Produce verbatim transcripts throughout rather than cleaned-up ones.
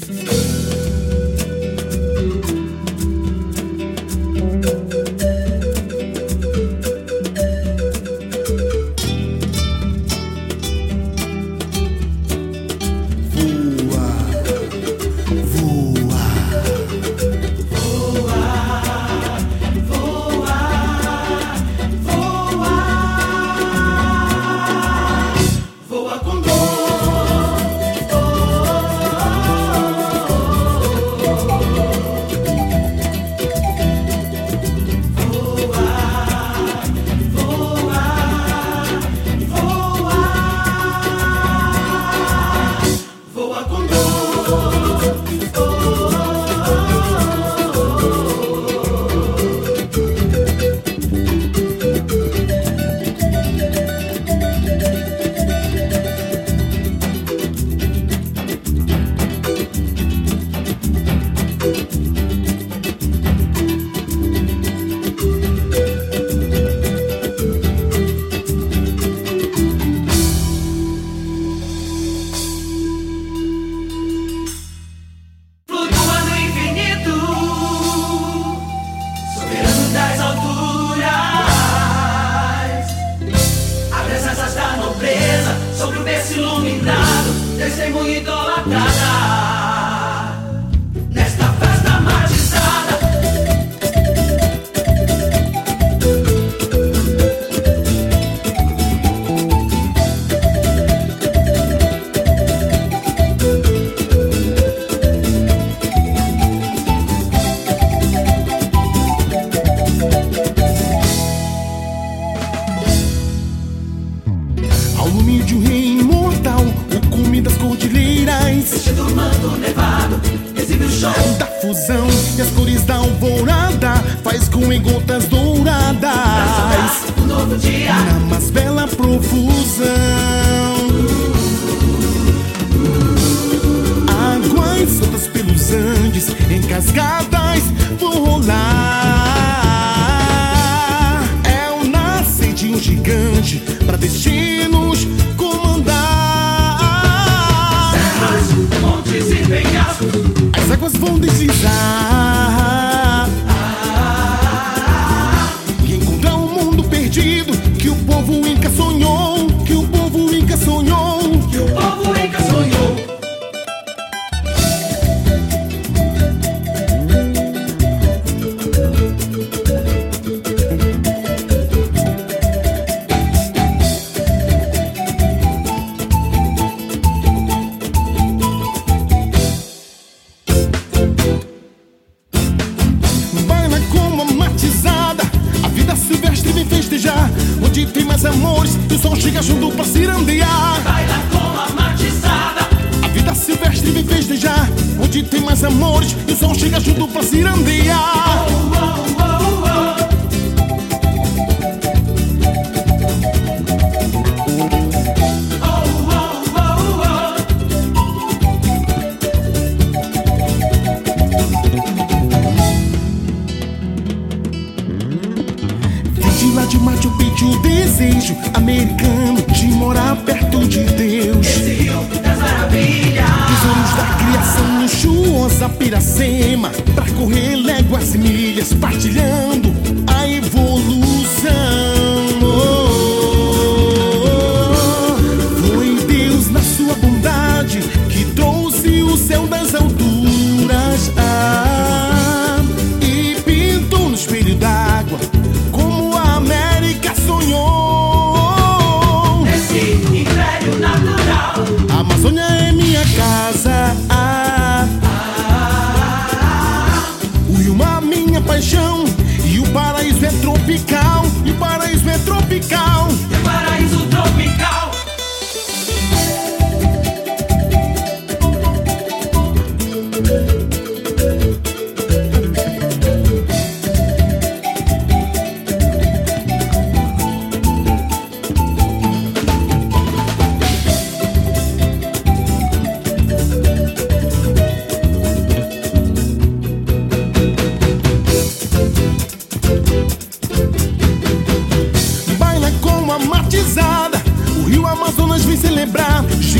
paixão e o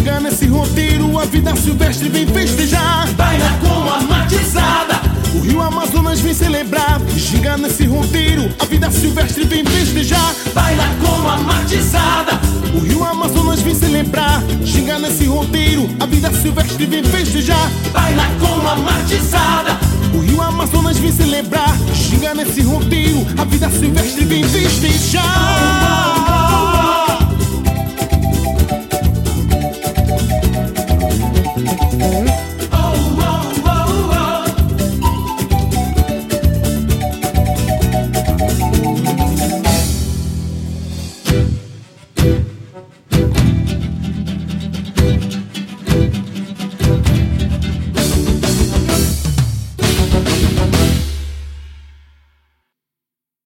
Ginga nesse roteiro, a vida silvestre vem festejar. Baila com a matizada, o Rio Amazonas vem celebrar. Ginga nesse roteiro, a vida silvestre vem festejar. baila com a matizada, O Rio Amazonas vem celebrar. Ginga nesse roteiro, a vida silvestre vem festejar. baila com a matizada, O Rio Amazonas vem celebrar. Ginga nesse roteiro, a vida silvestre vem festejar.